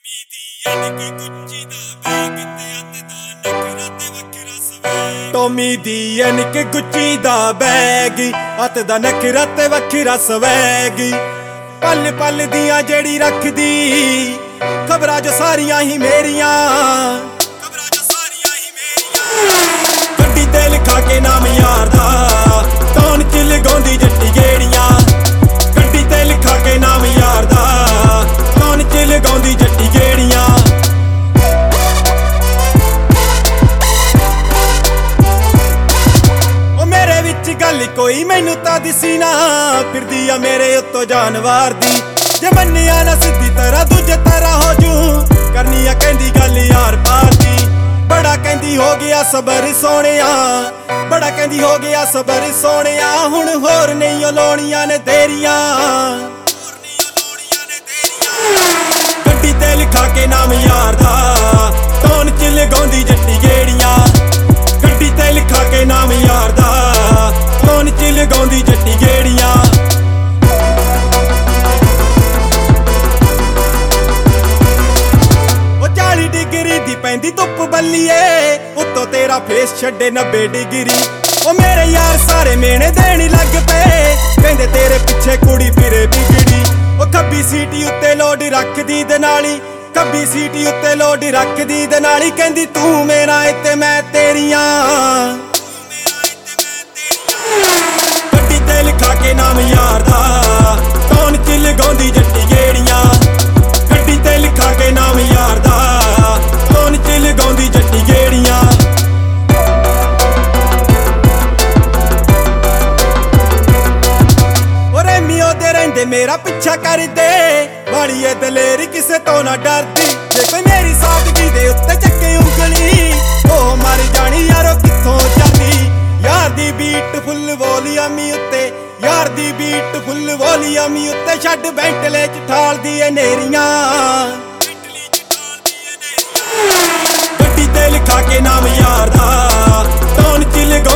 Tommy ਦੀ ਐਨਕ ਗੁੱਚੀ ਦਾ bag, ਹੱਥ ਦਾ ਨਖਰਾ ਤੇ ਵੱਖਰਾ ਸਵੈਗ। ਪਲ ਪਲ ਦੀਆਂ ਜਿਹੜੀ ਰੱਖਦੀ ਖਬਰਾਂ ਜੋ ਸਾਰੀਆਂ ਹੀ ਮੇਰੀਆਂ, ਗੱਡੀ ਤੇ ਲਿਖਾ ਕੇ ਨਾਮ ਯਾਰ ਦਾ, ਟੌਨ ਚ ਲਗਾਉਂਦੀ ਜੱਟੀ ਗੇੜੀਆਂ। ਗੱਡੀ ਤੇ ਲਿਖਾ ਕੇ ਨਾਮ ਯਾਰ ਦਾ, ਟੌਨ ਚ ਲਗਾਉਂਦੀ ਜੱਟੀ ਗੇੜੀਆਂ। ਉਹ ਮੇਰੇ ਵਿੱਚ ਗੱਲ ਕੋਈ ਮੈਨੂੰ ਤਾਂ ਦਿਸੀ ਨਾ, ਫਿਰਦੀ ਆ ਮੇਰੇ ਉੱਤੋਂ ਜਾਨਵਾਰ ਦੀ। ਜੇ ਮੰਨਿਆ ਨਾ ਸਿੱਧੀ ਤਰ੍ਹਾਂ ਦੂਜੇ ਤਰ੍ਹਾਂ ਹੋ ਜੂ, ਕਰਨੀ ਆ ਕਹਿੰਦੀ ਗੱਲ ਯਾਰ ਪਾਰ ਦੀ। ਬੜਾ ਕਹਿੰਦੀ ਹੋ ਗਿਆ ਸਬਰ ਸੋਹਣਿਆ, ਬੜਾ ਕਹਿੰਦੀ ਹੋ ਗਿਆ ਸਬਰ ਸੋਹਣਿਆ। ਹੁਣ ਹੋਰ ਨਹੀਂ ਉਹ ਲੋਣੀਆਂ ਨੇ ਤੇਰੀਆਂ, ਗੱਡੀ ਤੇ ਲਿਖਾ ਕੇ ਨਾਮ ਯਾਰ ਦਾ, ਟੌਨ ਚ ਲਗਾਉਂਦੀ ਜੱਟੀ ਗੇੜੀਆਂ। ਗੱਡੀ ਤੇ ਲਿਖਾ ਕੇ ਨਾਮ ਯਾਰ ਦਾ, ਟੌਨ ਚ ਲਗਾਉਂਦੀ ਜੱਟੀ ਗੇੜੀਆਂ। ਉਹ 40 ਡਿਗਰੀ ਦੀ ਪੈਂਦੀ ਧੁੱਪ ਬੱਲੀਏ, ਉੱਤੋਂ ਤੇਰਾ ਫੇਸ ਛੱਡੇ 90 ਡਿਗਰੀ। ਉਹ ਮੇਰੇ ਯਾਰ ਸਾਰੇ ਮੇਣੇ ਦੇਣ ਲੱਗ ਪਏ, ਕਹਿੰਦੇ ਤੇਰੇ ਪਿੱਛੇ ਕੁੜੀ ਫਿਰੇ ਬਿਗੜੀ। ਉਹ ਖੱਬੀ ਸੀਟੀ ਉੱਤੇ ਲੋਡ ਰੱਖਦੀ ਦਨਾਲੀ, ਖੱਬੀ ਸੀਟੀ ਉੱਤੇ ਲੋਡ ਰੱਖਦੀ ਦਨਾਲੀ। ਕਹਿੰਦੀ ਤੂੰ ਮੇਰਾ ਏ ਤੇ ਮੈਂ ਤੇਰੀਆਂ, ਗੱਡੀ ਤੇ ਲਿਖਾ ਕੇ ਨਾਮ ਯਾਰ ਦਾ, ਟੌਨ ਚ ਲਗਾਉਂਦੀ ਜੱਟੀ ਗੇੜੀਆਂ। ਗੱਡੀ ਤੇ ਲਿਖਾ ਕੇ ਨਾਮ ਯਾਰ ਦਾ, ਟੌਨ ਚ ਲਗਾਉਂਦੀ ਜੱਟੀ ਗੇੜੀਆਂ। ਉਹ ਰੈਮੀਓ ਦੇ ਰਹਿੰਦੇ ਮੇਰਾ ਪਿੱਛਾ ਕਰਦੇ, ਵਾਲੀ ਏ ਦਲੇਰੀ ਕਿਸੇ ਤੋਂ ਨਾ ਡਰਦੀ। ਜੇ ਕੋਈ ਮੇਰੀ ਸਾਦਗੀ ਦੇ ਉੱਤੇ ਚੱਕੇ ਉਂਗਲੀ, ਉਹ ਮਰ ਜਾਣੀ ਯਾਰੋ ਕਿੱਥੋਂ ਜਾਂਦੀ। ਯਾਰ ਦੀ ਬੀਟ ਫੁੱਲ ਵੋਲੀਅਮੀ ਉੱਤੇ, ਯਾਰ ਦੀ ਬੀਟ ਫੁੱਲ ਵੋਲੀਅਮੀ ਉੱਤੇ। ਛੱਡ ਬੈਂਟਲੇ ਚ ਠਾਲਦੀ ਏ ਨੇਰੀਆਂ, ਗੱਡੀ ਤੇ ਲਿਖਾ ਕੇ ਨਾਮ ਯਾਰ ਦਾ, ਟੌਨ ਚ